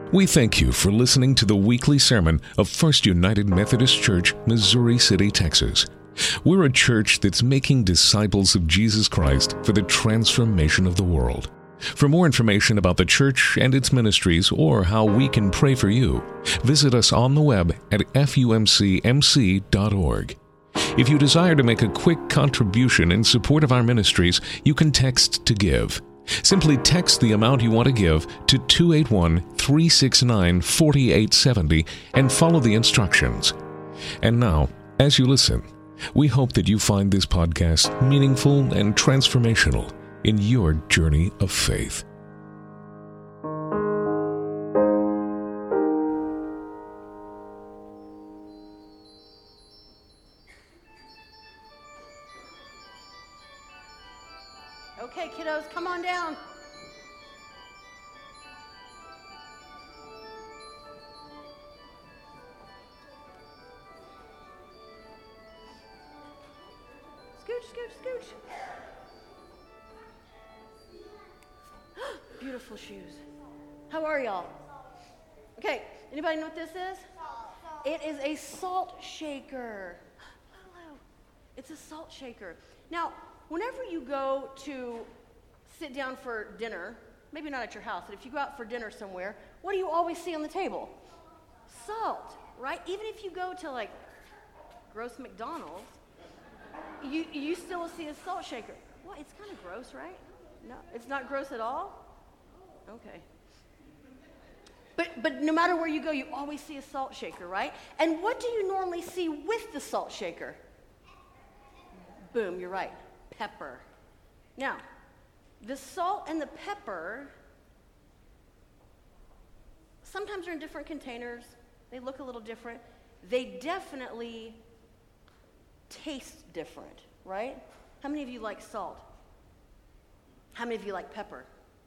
We thank you for listening to the weekly sermon of First United Methodist Church, Missouri City, Texas. We're a church that's making disciples of Jesus Christ for the transformation of the world. For more information about the church and its ministries or how we can pray for you, visit us on the web at fumcmc.org. If you desire to make a quick contribution in support of our ministries, you can text to give. Simply text the amount you want to give to 281-369-4870 and follow the instructions. And now, as you listen, we hope that you find this podcast meaningful and transformational in your journey of faith. Okay, kiddos, come on down. Scooch, scooch, scooch. Beautiful shoes. How are y'all? Okay, anybody know what this is? It is a salt shaker. Hello. It's a salt shaker. Now, whenever you go to sit down for dinner, maybe not at your house, but if you go out for dinner somewhere, what do you always see on the table? Salt, right? Even if you go to like gross McDonald's, you still will see a salt shaker. Well, it's kind of gross, right? No, it's not gross at all? Okay. But no matter where you go, you always see a salt shaker, right? And what do you normally see with the salt shaker? Boom, you're right. Pepper. Now, the salt and the pepper, sometimes they're in different containers. They look a little different. They definitely taste different, right? How many of you like salt? How many of you like pepper?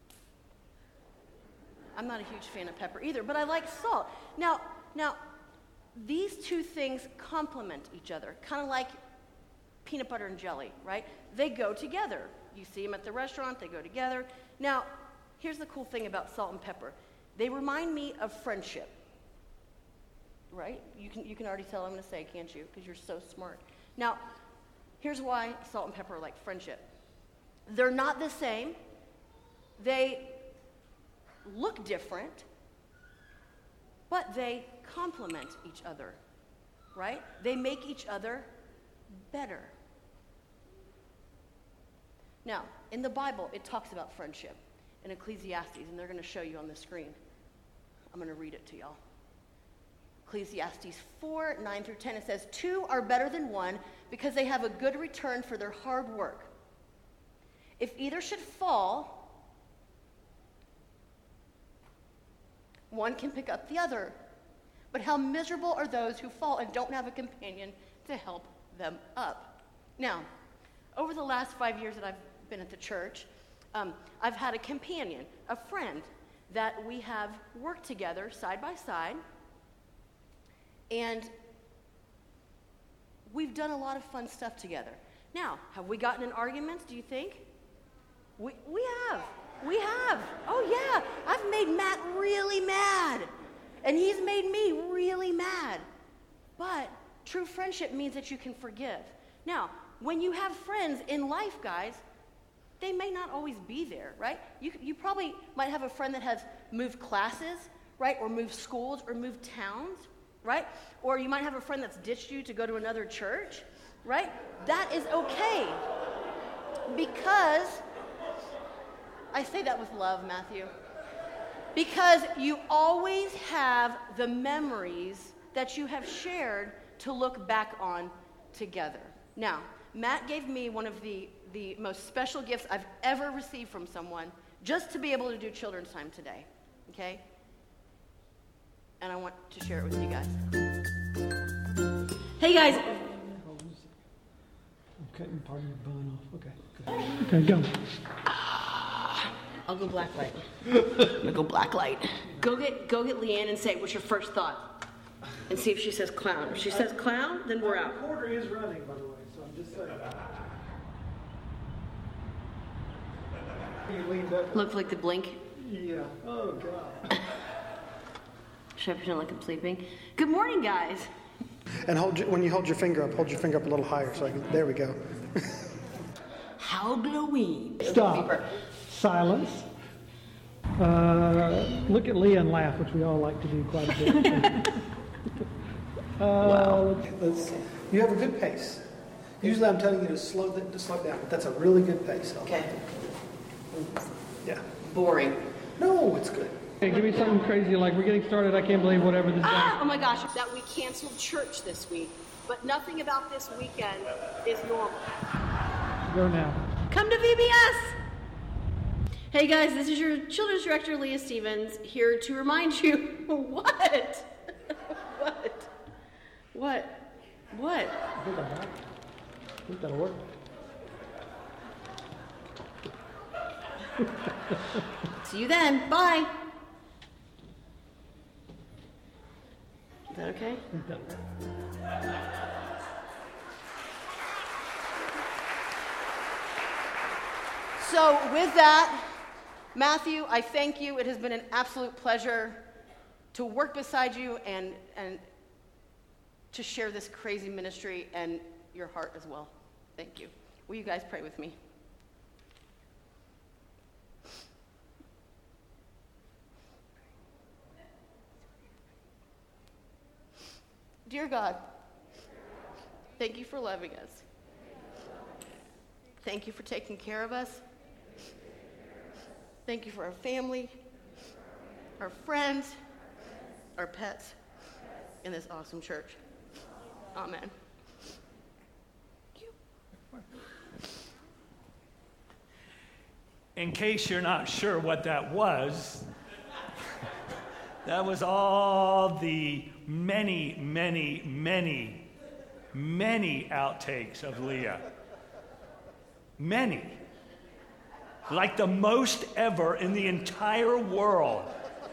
I'm not a huge fan of pepper either, but I like salt. Now, these two things complement each other, kind of like peanut butter and jelly, right? They go together. You see them at the restaurant, they go together. Now, here's the cool thing about salt and pepper. They remind me of friendship, right? You can already tell I'm going to say, can't you? Because you're so smart. Now, here's why salt and pepper are like friendship. They're not the same. They look different, but they complement each other, right? They make each other better. Now, in the Bible, it talks about friendship in Ecclesiastes, and they're going to show you on the screen. I'm going to read it to y'all. Ecclesiastes 4, 9 through 10, it says, 2 are better than 1 because they have a good return for their hard work. If either should fall, one can pick up the other. But how miserable are those who fall and don't have a companion to help them up. Now, over the last 5 years that I've been at the church, I've had a companion, a friend, that we have worked together side by side, and we've done a lot of fun stuff together. Now, have we gotten in arguments, do you think? We have. We have. Oh, yeah. I've made Matt really mad, and he's made me really mad. But true friendship means that you can forgive. Now, when you have friends in life, guys, they may not always be there, right? You probably might have a friend that has moved classes, right? Or moved schools or moved towns, right? Or you might have a friend that's ditched you to go to another church, right? That is okay. Because, I say that with love, Matthew, because you always have the memories that you have shared to look back on together. Now, Matt gave me one of the most special gifts I've ever received from someone, just to be able to do children's time today, okay? And I want to share it with you guys. Hey, guys. I'm cutting part of your bun off. Okay, good. Okay, go. I'll go black light. I'm gonna go black light. Go get Leanne and say, what's your first thought? And see if she says clown. If she says clown, then we're out. The recorder is running, by the way, so I'm just saying. You leaned up. Look like the blink. Yeah. Oh, God. Should I pretend like I'm sleeping? Good morning, guys. And when you hold your finger up a little higher. There we go. Halloween. Stop. Silence. Look at Leah and laugh, which we all like to do quite a bit. Wow. Let's see. You have a good pace. Usually I'm telling you to slow down, but that's a really good pace. Okay. Yeah. Boring. No, it's good. Hey, give me something crazy like we're getting started. I can't believe whatever this is. Oh my gosh, that we canceled church this week, but nothing about this weekend is normal. Go now. Come to VBS! Hey guys, this is your children's director, Leah Stevens, here to remind you. What? What? I think that'll work. See you then. Bye. Is that okay? So with that, Matthew, I thank you. It has been an absolute pleasure to work beside you and to share this crazy ministry and your heart as well. Thank you. Will you guys pray with me? Dear God, thank you for loving us. Thank you for taking care of us. Thank you for our family, our friends, our pets in this awesome church. Amen. In case you're not sure what that was, that was all the many outtakes of Leah. Many. Like the most ever in the entire world.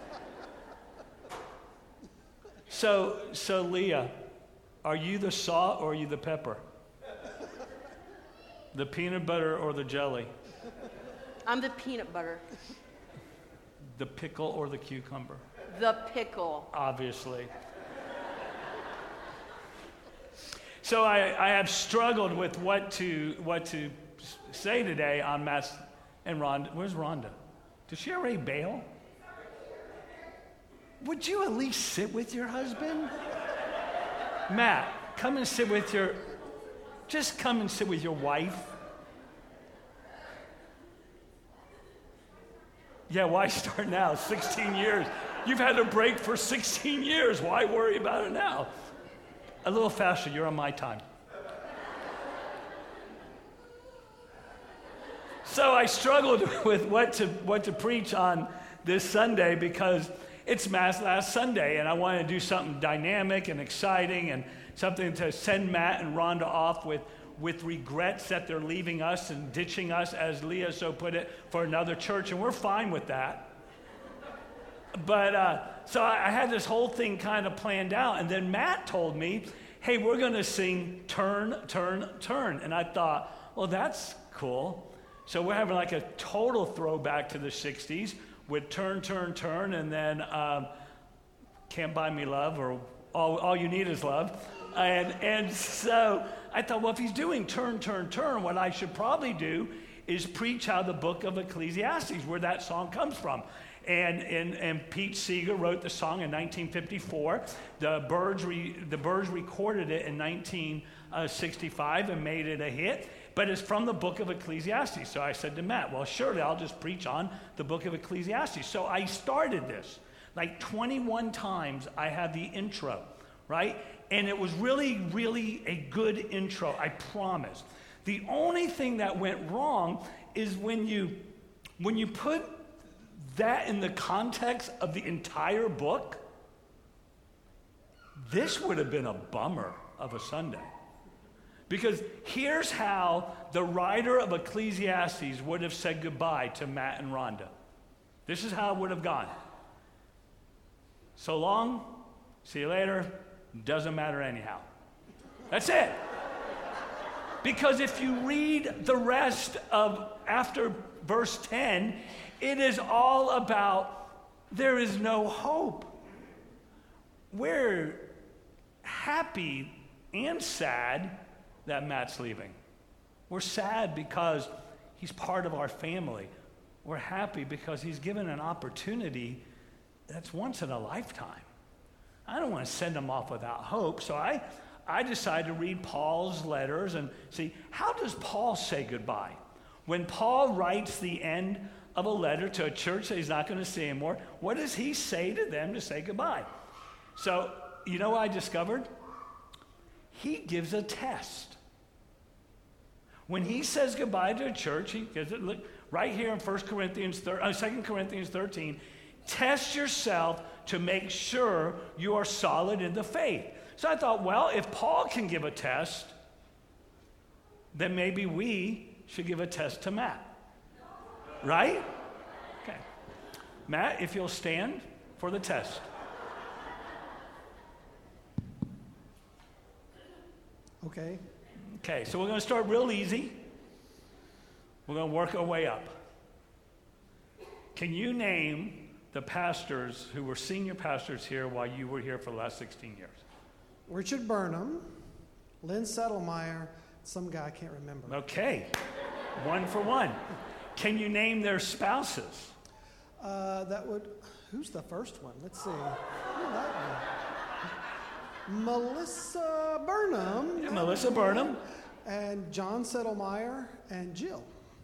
So Leah, are you the salt or are you the pepper? The peanut butter or the jelly? I'm the peanut butter. The pickle or the cucumber? The pickle. Obviously. So I have struggled with what to say today on Matt's and Rhonda. Where's Rhonda? Did she already bail? Would you at least sit with your husband? Matt, come and sit with your wife. Yeah, why start now? 16 years. You've had a break for 16 years. Why worry about it now? A little faster, you're on my time. So I struggled with what to preach on this Sunday because it's Matt's last Sunday, and I wanted to do something dynamic and exciting and something to send Matt and Rhonda off with regrets that they're leaving us and ditching us, as Leah so put it, for another church, and we're fine with that. But so I had this whole thing kind of planned out, and then Matt told me, hey, we're going to sing Turn, Turn, Turn. And I thought, well, that's cool. So we're having like a total throwback to the 60s with Turn, Turn, Turn, and then Can't Buy Me Love, or All You Need Is Love. And so I thought, well, if he's doing Turn, Turn, Turn, what I should probably do is preach how the book of Ecclesiastes, where that song comes from. And Pete Seeger wrote the song in 1954. The Byrds recorded it in 1965 and made it a hit. But it's from the book of Ecclesiastes. So I said to Matt, well, surely I'll just preach on the book of Ecclesiastes. So I started this. Like 21 times I had the intro, right? And it was really, really a good intro, I promise. The only thing that went wrong is when you put that in the context of the entire book, this would have been a bummer of a Sunday. Because here's how the writer of Ecclesiastes would have said goodbye to Matt and Rhonda. This is how it would have gone. So long, see you later, doesn't matter anyhow. That's it. Because if you read the rest of after verse 10, it is all about there is no hope. we're happy and sad that Matt's leaving. We're sad because he's part of our family. We're happy because he's given an opportunity that's once in a lifetime. I don't want to send him off without hope, so I decided to read Paul's letters and see, how does Paul say goodbye? When Paul writes the end of a letter to a church that he's not going to see anymore, what does he say to them to say goodbye? So, you know what I discovered? He gives a test. When he says goodbye to a church, he gives it, look, right here in 2 Corinthians 13, test yourself to make sure you are solid in the faith. So I thought, well, if Paul can give a test, then maybe we should give a test to Matt. Right? Okay. Matt, if you'll stand for the test. Okay. Okay, so we're going to start real easy. We're going to work our way up. Can you name the pastors who were senior pastors here while you were here for the last 16 years? Richard Burnham, Lynn Settlemeyer, some guy I can't remember. Okay, 1 for 1. Can you name their spouses? Who's the first one? Let's see. Who that one? Melissa Burnham. Yeah, Melissa Burnham. And John Settlemeyer and Jill.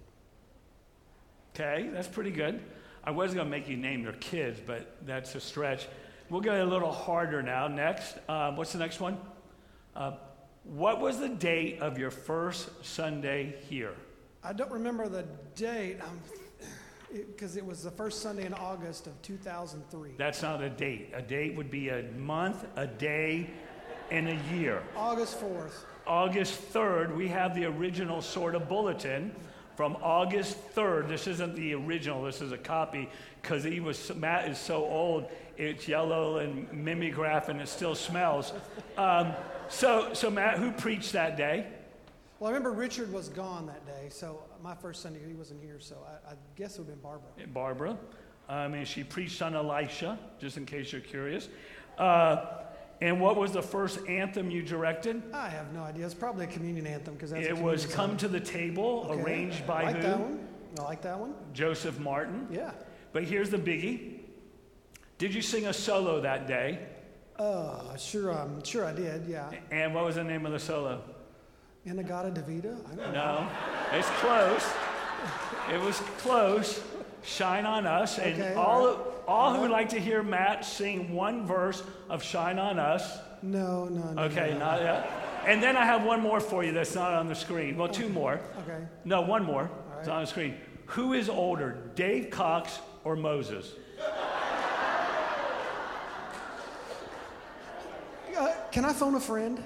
Okay, that's pretty good. I was going to make you name their kids, but that's a stretch. We'll go a little harder now. Next, what's the next one? What was the date of your first Sunday here? I don't remember the date because it was the first Sunday in August of 2003. That's not a date. A date would be a month, a day, and a year. August 4th. August 3rd, we have the original sort of bulletin from August 3rd. This isn't the original, this is a copy, because Matt is so old, it's yellow and mimeograph and it still smells. So Matt, who preached that day? Well, I remember Richard was gone that day, so my first Sunday he wasn't here, so I guess it would have been Barbara. And she preached on Elisha, just in case you're curious. And what was the first anthem you directed? I have no idea. It's probably a communion anthem because that's. It was "Come to the Table," okay. Arranged by who? That one. I like that one. Joseph Martin. Yeah. But here's the biggie. Did you sing a solo that day? Sure I did. Yeah. And what was the name of the solo? Inagata Davida? I don't know. No, it's close. It was close. Shine on Us. And okay, all who would like to hear Matt sing one verse of Shine on Us. No. Okay, not yet. And then I have one more for you that's not on the screen. Well, two more. Okay. No, one more. Right. It's on the screen. Who is older, Dave Cox or Moses? Can I phone a friend?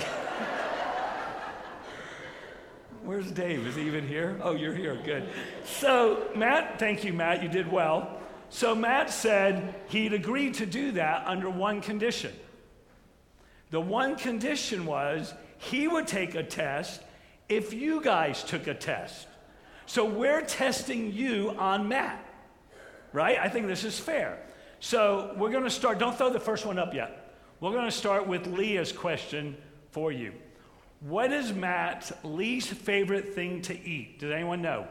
Where's Dave? Is he even here? Oh, you're here. Good. So, Matt, thank you, Matt. You did well. So, Matt said he'd agreed to do that under one condition. The one condition was he would take a test if you guys took a test. So, we're testing you on Matt, right? I think this is fair. So, we're going to start. Don't throw the first one up yet. We're going to start with Leah's question for you. What is Matt's least favorite thing to eat? Does anyone know?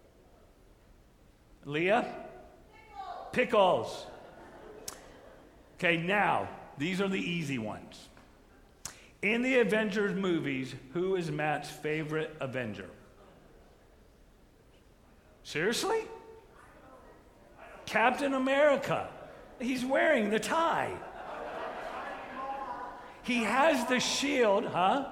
Leah? Pickles. Okay, now, these are the easy ones. In the Avengers movies, who is Matt's favorite Avenger? Seriously? Captain America. He's wearing the tie. He has the shield, huh?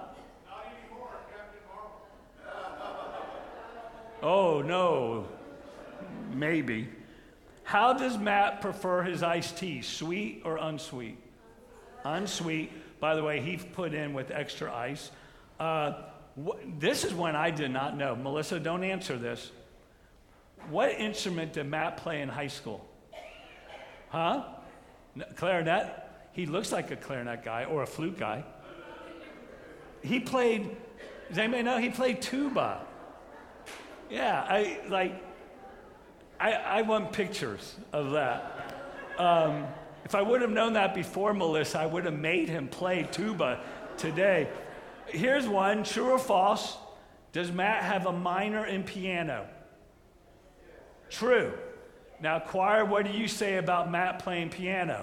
Oh, no. Maybe. How does Matt prefer his iced tea, sweet or unsweet? Unsweet. By the way, he put in with extra ice. This is one I did not know. Melissa, don't answer this. What instrument did Matt play in high school? Huh? Clarinet? He looks like a clarinet guy or a flute guy. He played, does anybody know? He played tuba. Yeah, I want pictures of that. If I would have known that before Melissa, I would have made him play tuba today. Here's one, true or false. Does Matt have a minor in piano? True. Now, choir, what do you say about Matt playing piano?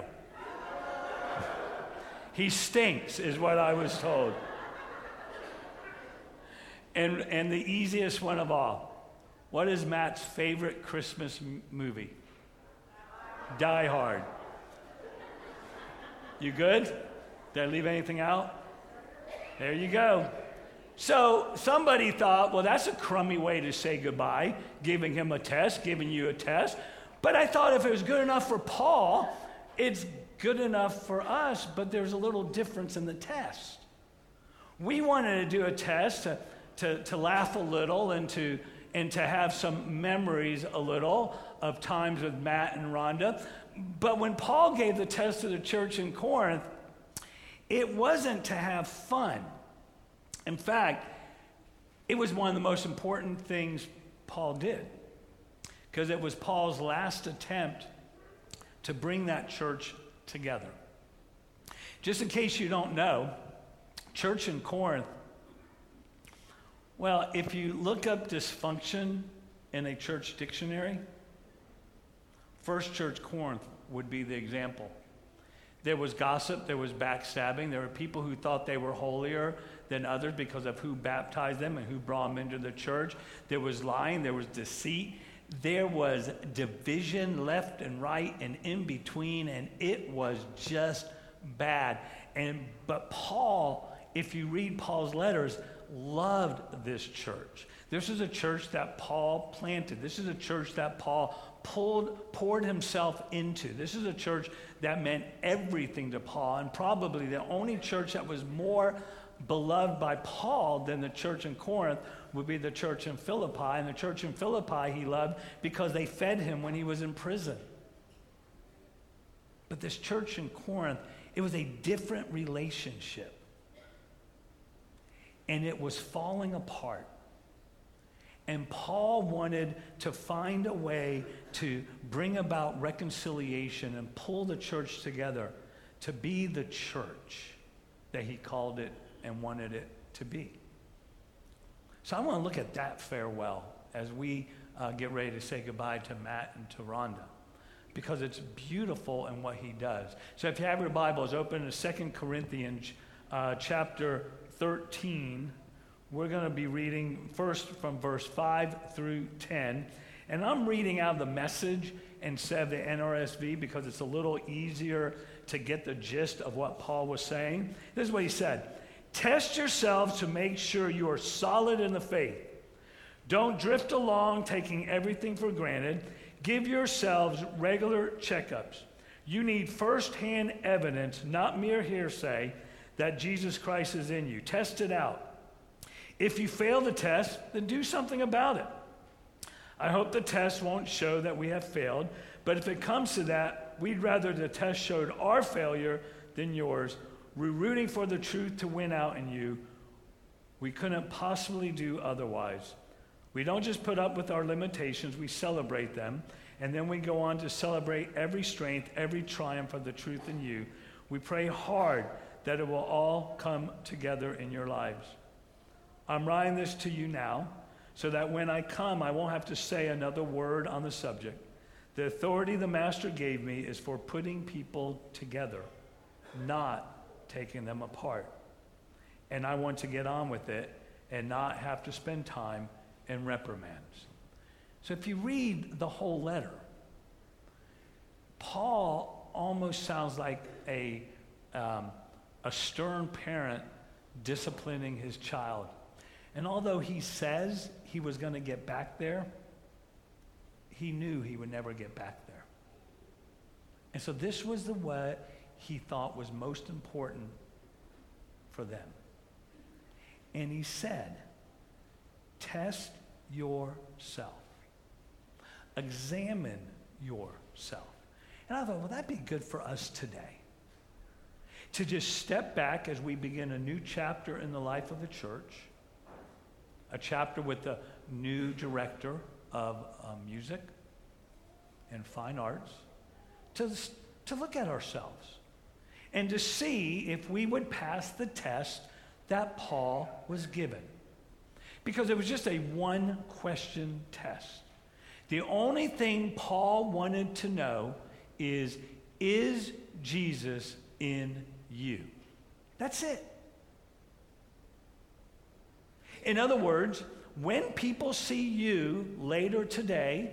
He stinks, is what I was told. And the easiest one of all, what is Matt's favorite Christmas movie? Die Hard. You good? Did I leave anything out? There you go. So somebody thought, well, that's a crummy way to say goodbye, giving him a test, giving you a test. But I thought if it was good enough for Paul, it's good enough for us, but there's a little difference in the test. We wanted to do a test to laugh a little and to have some memories a little of times with Matt and Rhonda. But when Paul gave the test to the church in Corinth, it wasn't to have fun. In fact, it was one of the most important things Paul did, because it was Paul's last attempt to bring that church together. Just in case you don't know, church in Corinth, well, if you look up dysfunction in a church dictionary, First Church Corinth would be the example. There was gossip, there was backstabbing, there were people who thought they were holier than others because of who baptized them and who brought them into the church. There was lying, there was deceit, there was division left and right and in between, and it was just bad. But Paul, if you read Paul's letters, loved this church. This is a church that Paul planted. This is a church that Paul poured himself into. This is a church that meant everything to Paul, and probably the only church that was more beloved by Paul than the church in Corinth would be the church in Philippi. And the church in Philippi he loved because they fed him when he was in prison. But this church in Corinth, it was a different relationship. And it was falling apart. And Paul wanted to find a way to bring about reconciliation and pull the church together to be the church that he called it and wanted it to be. So I want to look at that farewell as we get ready to say goodbye to Matt and to Rhonda, because it's beautiful in what he does. So if you have your Bibles, open to 2 Corinthians chapter 13. We're going to be reading first from verse 5 through 10. And I'm reading out of the Message instead of the NRSV because it's a little easier to get the gist of what Paul was saying. This is what he said. Test yourselves to make sure you are solid in the faith. Don't drift along taking everything for granted. Give yourselves regular checkups. You need firsthand evidence, not mere hearsay, that Jesus Christ is in you. Test it out. If you fail the test, then do something about it. I hope the test won't show that we have failed, but if it comes to that, we'd rather the test showed our failure than yours. We're rooting for the truth to win out in you. We couldn't possibly do otherwise. We don't just put up with our limitations, we celebrate them, and then we go on to celebrate every strength, every triumph of the truth in you. We pray hard that it will all come together in your lives. I'm writing this to you now so that when I come, I won't have to say another word on the subject. The authority the Master gave me is for putting people together, not taking them apart. And I want to get on with it and not have to spend time in reprimands. So if you read the whole letter, Paul almost sounds like a stern parent disciplining his child. And although he says he was going to get back there, he knew he would never get back there. And so this was the what he thought was most important for them. And he said, test yourself. Examine yourself. And I thought, well, that'd be good for us today. To just step back as we begin a new chapter in the life of the church, a chapter with a new director of music and fine arts, to to look at ourselves and to see if we would pass the test that Paul was given. Because it was just a one-question test. The only thing Paul wanted to know is Jesus in you? That's it. In other words, when people see you later today,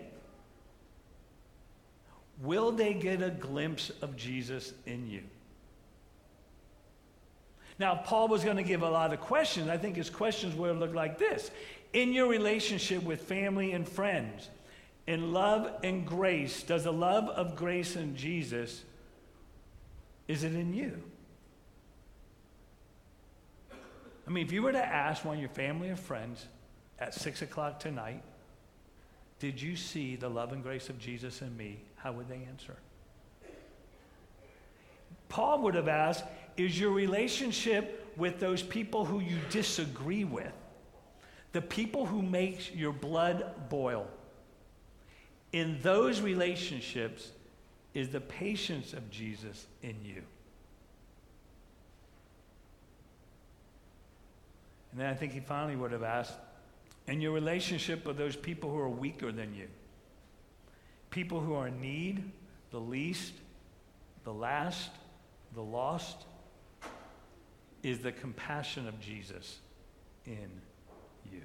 will they get a glimpse of Jesus in you? Now, Paul was going to give a lot of questions. I think his questions would look like this. In your relationship with family and friends, in love and grace, does the love of grace in Jesus, is it in you? I mean, if you were to ask one of your family or friends at 6 o'clock tonight, did you see the love and grace of Jesus in me? How would they answer? Paul would have asked, is your relationship with those people who you disagree with, the people who make your blood boil, in those relationships, is the patience of Jesus in you? And then I think he finally would have asked, in your relationship with those people who are weaker than you, people who are in need, the least, the last, the lost, is the compassion of Jesus in you?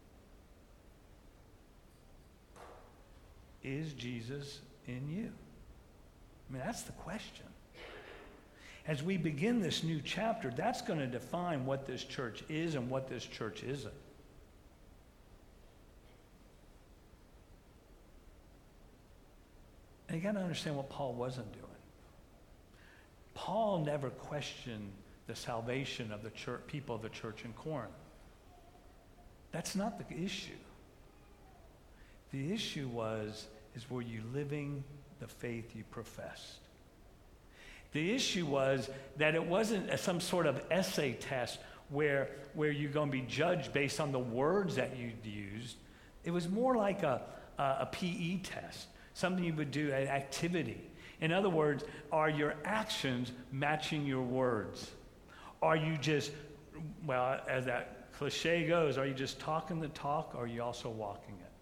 Is Jesus in you? I mean, that's the question. As we begin this new chapter, that's going to define what this church is and what this church isn't. And you got to understand what Paul wasn't doing. Paul never questioned the salvation of the church, people of the church in Corinth. That's not the issue. The issue is were you living the faith you professed? The issue was that it wasn't some sort of essay test where you're going to be judged based on the words that you used. It was more like a PE test, something you would do, an activity. In other words, are your actions matching your words? Are you just, well, as that cliche goes, are you just talking the talk, or are you also walking it?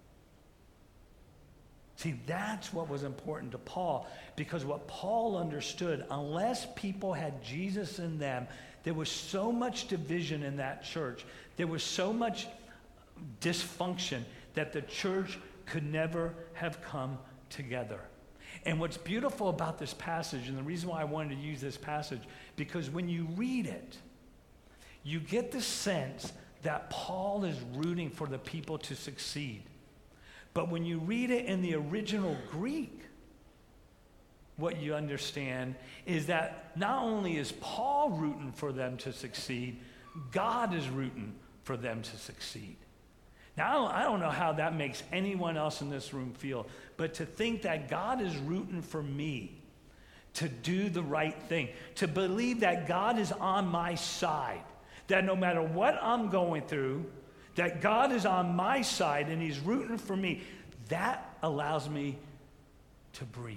See, that's what was important to Paul, because what Paul understood, unless people had Jesus in them, there was so much division in that church. There was so much dysfunction that the church could never have come together. And what's beautiful about this passage, and the reason why I wanted to use this passage, because when you read it, you get the sense that Paul is rooting for the people to succeed. But when you read it in the original Greek, what you understand is that not only is Paul rooting for them to succeed, God is rooting for them to succeed. Now, I don't know how that makes anyone else in this room feel, but to think that God is rooting for me to do the right thing, to believe that God is on my side, that no matter what I'm going through, that God is on my side and he's rooting for me, that allows me to breathe.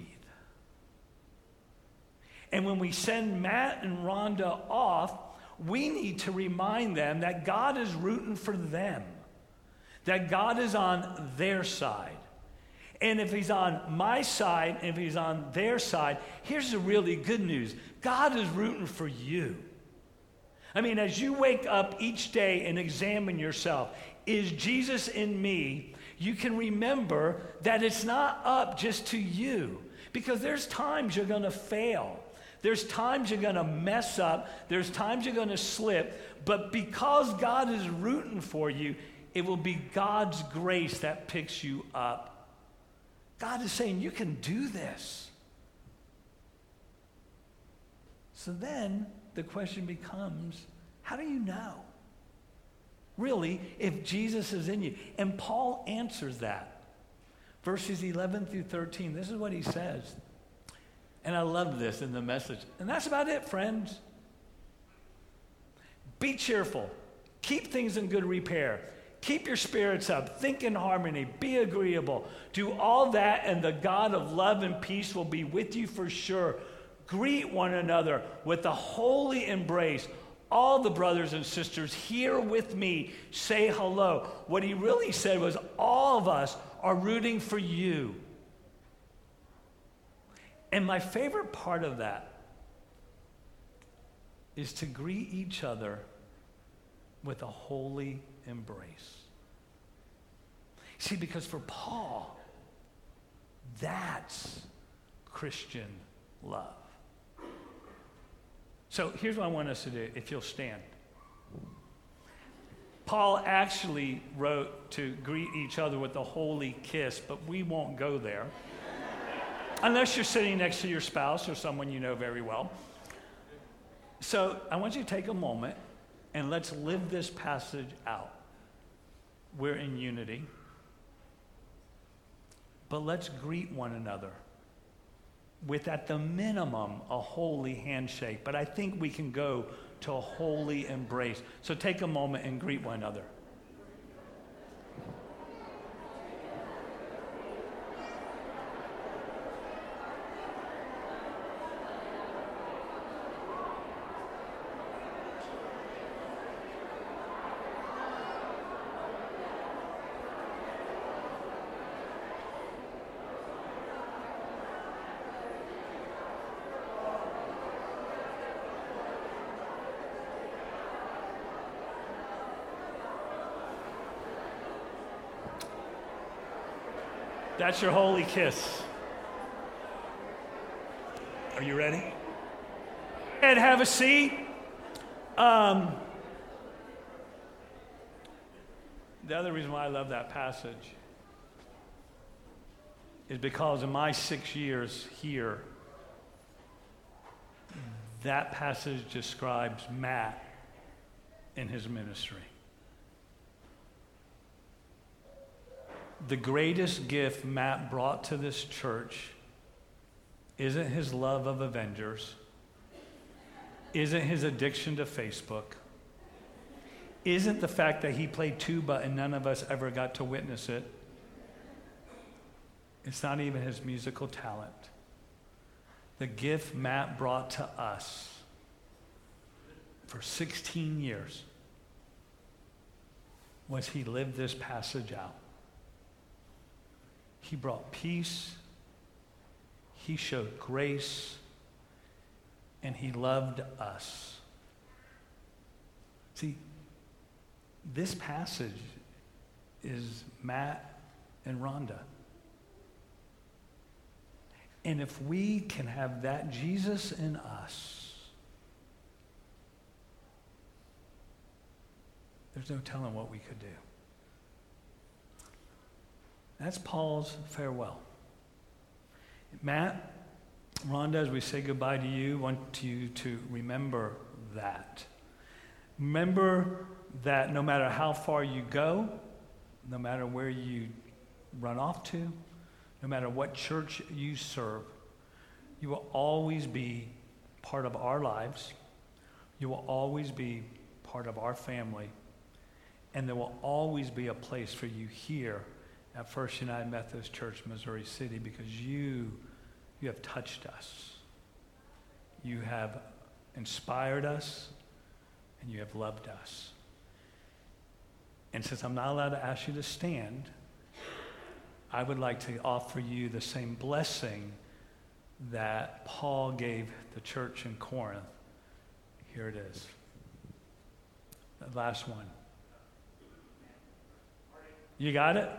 And when we send Matt and Rhonda off, we need to remind them that God is rooting for them, that God is on their side. And if he's on my side, and if he's on their side, here's the really good news. God is rooting for you. I mean, as you wake up each day and examine yourself, is Jesus in me? You can remember that it's not up just to you, because there's times you're going to fail. There's times you're going to mess up. There's times you're going to slip. But because God is rooting for you, it will be God's grace that picks you up. God is saying, you can do this. So then the question becomes, how do you know? Really, if Jesus is in you. And Paul answers that. Verses 11 through 13, this is what he says. And I love this in the Message. And that's about it, friends. Be cheerful. Keep things in good repair. Keep your spirits up. Think in harmony. Be agreeable. Do all that, and the God of love and peace will be with you for sure. Greet one another with a holy embrace. All the brothers and sisters here with me say hello. What he really said was all of us are rooting for you. And my favorite part of that is to greet each other with a holy embrace. See, because for Paul, that's Christian love. So here's what I want us to do, if you'll stand. Paul actually wrote to greet each other with a holy kiss, but we won't go there. Unless you're sitting next to your spouse or someone you know very well. So I want you to take a moment and let's live this passage out. We're in unity. But let's greet one another with, at the minimum, a holy handshake. But I think we can go to a holy embrace. So take a moment and greet one another. That's your holy kiss. Are you ready? And have a seat. The other reason why I love that passage is because in my 6 years here, that passage describes Matt in his ministry. The greatest gift Matt brought to this church isn't his love of Avengers, isn't his addiction to Facebook, isn't the fact that he played tuba and none of us ever got to witness it. It's not even his musical talent. The gift Matt brought to us for 16 years was he lived this passage out. He brought peace, he showed grace, and he loved us. See, this passage is Matt and Rhonda. And if we can have that Jesus in us, there's no telling what we could do. That's Paul's farewell. Matt, Rhonda, as we say goodbye to you, want you to remember that. Remember that no matter how far you go, no matter where you run off to, no matter what church you serve, you will always be part of our lives. You will always be part of our family. And there will always be a place for you here at First United Methodist Church, Missouri City, because you have touched us. You have inspired us, and you have loved us. And since I'm not allowed to ask you to stand, I would like to offer you the same blessing that Paul gave the church in Corinth. Here it is. The last one. You got it?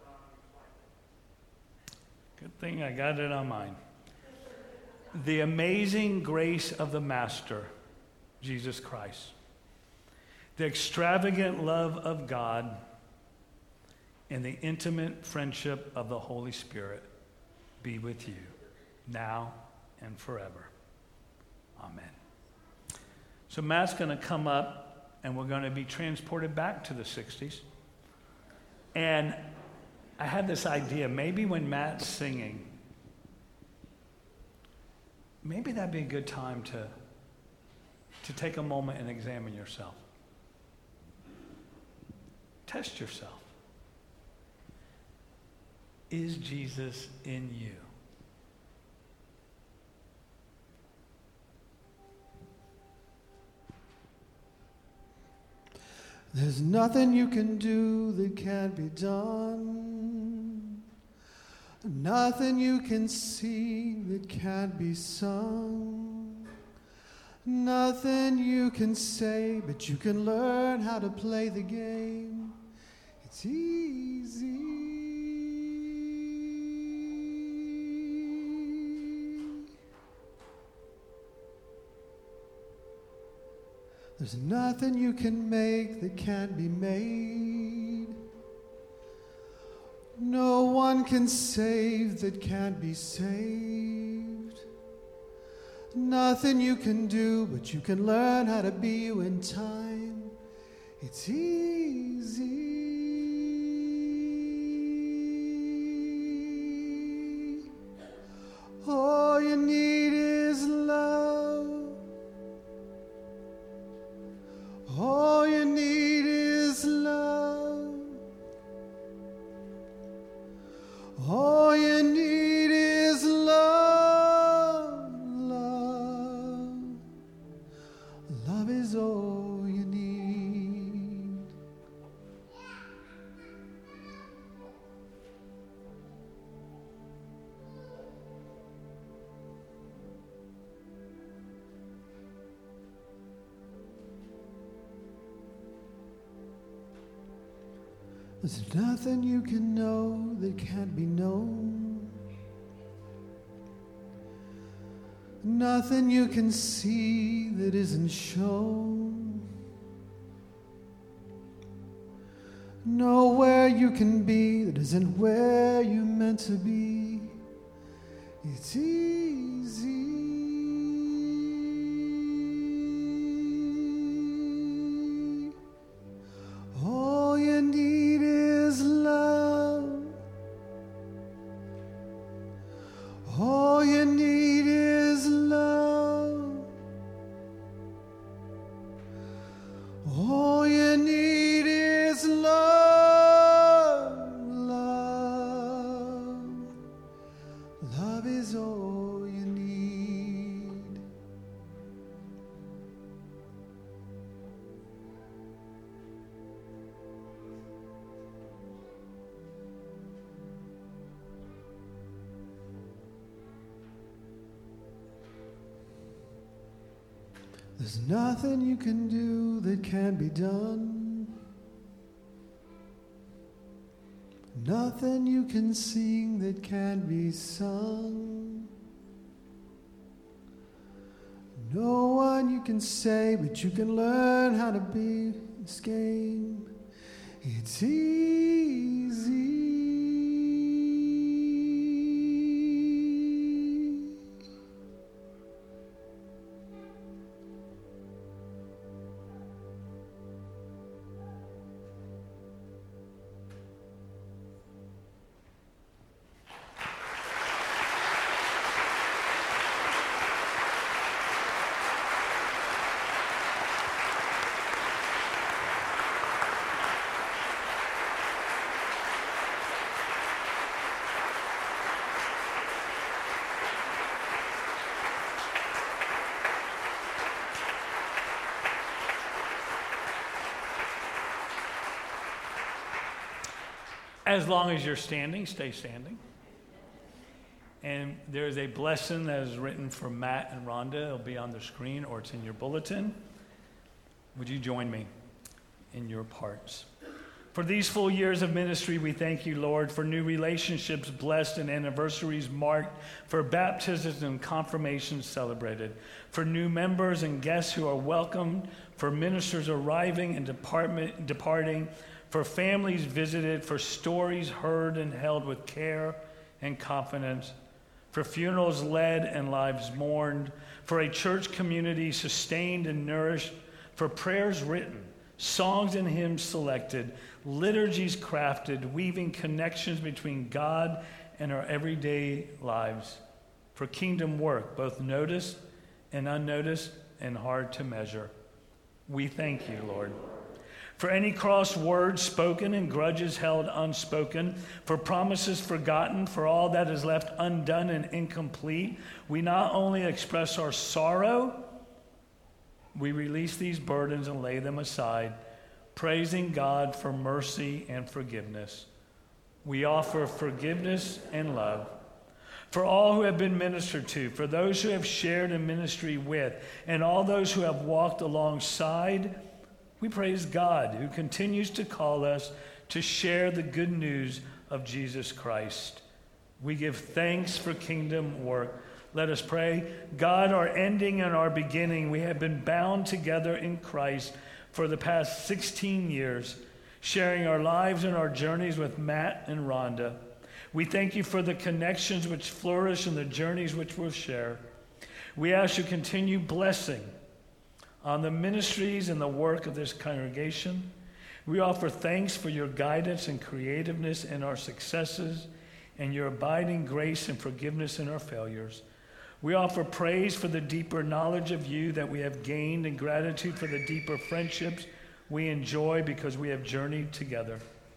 Good thing I got it on mine. The amazing grace of the Master, Jesus Christ. The extravagant love of God and the intimate friendship of the Holy Spirit be with you now and forever. Amen. So Matt's going to come up and we're going to be transported back to the 60s. And I had this idea, maybe when Matt's singing, maybe that'd be a good time to take a moment and examine yourself. Test yourself. Is Jesus in you? There's nothing you can do that can't be done. Nothing you can sing that can't be sung. Nothing you can say, but you can learn how to play the game. It's easy. There's nothing you can make that can't be made. No one can save that can't be saved. Nothing you can do, but you can learn how to be you in time. It's easy. All you need is love. All you need is love. All you need is love. Love. Love is all you need. There's nothing you can know that can't be known. Nothing you can see that isn't shown. Nowhere you can be that isn't where you're meant to be. It's easy. All you need is love. All you need is love. All you need is love. Love. Love is all you need. There's nothing you can do that can't be done. Nothing you can sing that can't be sung. No one you can say, but you can learn how to be this game. It's easy. As long as you're standing, stay standing. And there's a blessing that is written for Matt and Rhonda. It'll be on the screen or it's in your bulletin. Would you join me in your parts? For these full years of ministry, we thank you, Lord, for new relationships blessed and anniversaries marked, for baptisms and confirmations celebrated, for new members and guests who are welcomed, for ministers arriving and departing, for families visited, for stories heard and held with care and confidence, for funerals led and lives mourned, for a church community sustained and nourished, for prayers written, songs and hymns selected, liturgies crafted, weaving connections between God and our everyday lives, for kingdom work, both noticed and unnoticed and hard to measure. We thank you, Lord. For any crossed words spoken and grudges held unspoken, for promises forgotten, for all that is left undone and incomplete, we not only express our sorrow, we release these burdens and lay them aside, praising God for mercy and forgiveness. We offer forgiveness and love for all who have been ministered to, for those who have shared in ministry with, and all those who have walked alongside. We praise God who continues to call us to share the good news of Jesus Christ. We give thanks for kingdom work. Let us pray. God, our ending and our beginning, we have been bound together in Christ for the past 16 years, sharing our lives and our journeys with Matt and Rhonda. We thank you for the connections which flourish and the journeys which we'll share. We ask you to continue blessing on the ministries and the work of this congregation. We offer thanks for your guidance and creativeness in our successes and your abiding grace and forgiveness in our failures. We offer praise for the deeper knowledge of you that we have gained and gratitude for the deeper friendships we enjoy because we have journeyed together.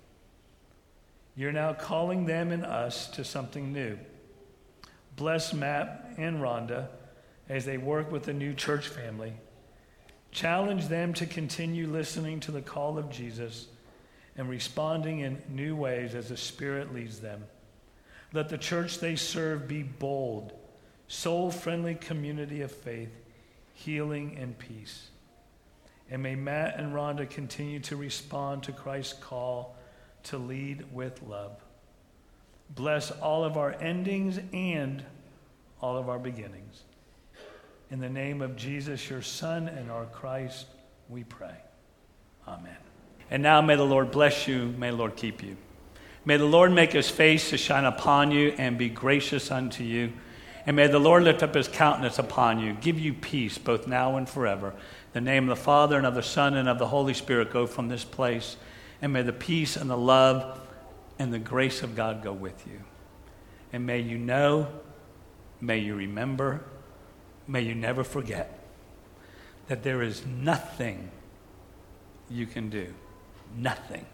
You're now calling them and us to something new. Bless Matt and Rhonda as they work with the new church family. Challenge them to continue listening to the call of Jesus and responding in new ways as the Spirit leads them. Let the church they serve be bold, soul-friendly community of faith, healing, and peace. And may Matt and Rhonda continue to respond to Christ's call to lead with love. Bless all of our endings and all of our beginnings. In the name of Jesus, your Son and our Christ, we pray. Amen. And now may the Lord bless you. May the Lord keep you. May the Lord make his face to shine upon you and be gracious unto you. And may the Lord lift up his countenance upon you, give you peace both now and forever. In the name of the Father and of the Son and of the Holy Spirit go from this place. And may the peace and the love and the grace of God go with you. And may you know, may you remember, may you never forget that there is nothing you can do, nothing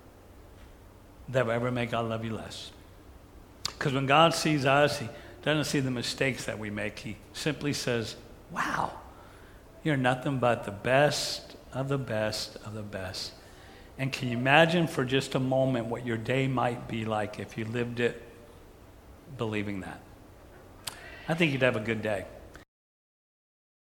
that will ever make God love you less. Because when God sees us, he doesn't see the mistakes that we make. He simply says, wow, you're nothing but the best of the best of the best. And can you imagine for just a moment what your day might be like if you lived it believing that? I think you'd have a good day.